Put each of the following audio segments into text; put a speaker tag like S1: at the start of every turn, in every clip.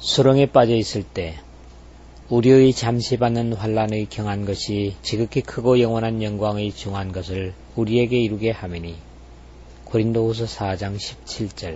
S1: 수렁에 빠져 있을 때 우리의 잠시 받는 환난의 경한 것이 지극히 크고 영원한 영광의 중한 것을 우리에게 이루게 하매니. 고린도후서 4장 17절.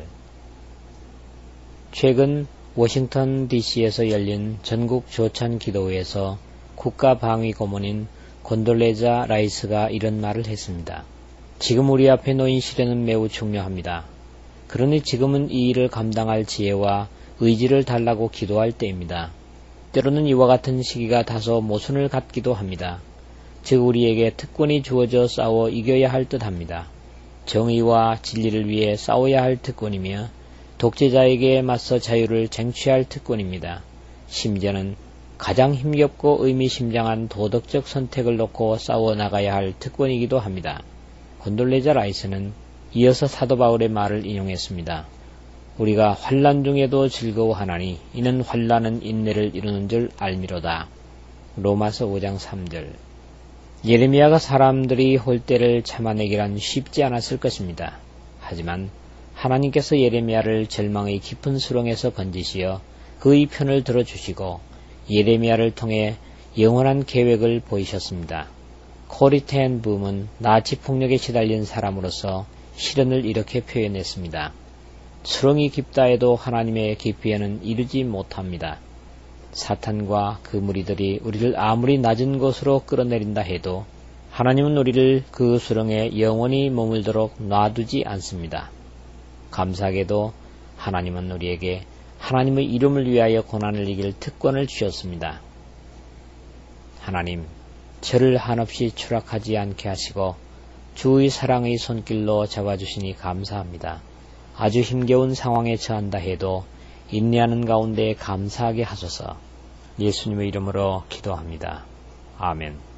S1: 최근 워싱턴 DC에서 열린 전국 조찬 기도회에서 국가방위고문인 곤돌레자 라이스가 이런 말을 했습니다. 지금 우리 앞에 놓인 시련은 매우 중요합니다. 그러니 지금은 이 일을 감당할 지혜와 의지를 달라고 기도할 때입니다. 때로는 이와 같은 시기가 다소 모순을 갖기도 합니다. 즉 우리에게 특권이 주어져 싸워 이겨야 할 듯합니다. 정의와 진리를 위해 싸워야 할 특권이며 독재자에게 맞서 자유를 쟁취할 특권입니다. 심지어는 가장 힘겹고 의미심장한 도덕적 선택을 놓고 싸워나가야 할 특권이기도 합니다. 곤돌레자 라이스는 이어서 사도 바울의 말을 인용했습니다. 우리가 환난 중에도 즐거워하나니 이는 환난은 인내를 이루는 줄 알미로다. 로마서 5장 3절. 예레미야가 사람들이 홀 때를 참아내기란 쉽지 않았을 것입니다. 하지만 하나님께서 예레미야를 절망의 깊은 수렁에서 건지시어 그의 편을 들어주시고 예레미야를 통해 영원한 계획을 보이셨습니다. 코리 텐 붐은 나치 폭력에 시달린 사람으로서 시련을 이렇게 표현했습니다. 수렁이 깊다 해도 하나님의 깊이에는 이르지 못합니다. 사탄과 그 무리들이 우리를 아무리 낮은 곳으로 끌어내린다 해도 하나님은 우리를 그 수렁에 영원히 머물도록 놔두지 않습니다. 감사하게도 하나님은 우리에게 하나님의 이름을 위하여 고난을 이길 특권을 주셨습니다. 하나님, 저를 한없이 추락하지 않게 하시고 주의 사랑의 손길로 잡아주시니 감사합니다. 아주 힘겨운 상황에 처한다 해도 인내하는 가운데 감사하게 하소서. 예수님의 이름으로 기도합니다. 아멘.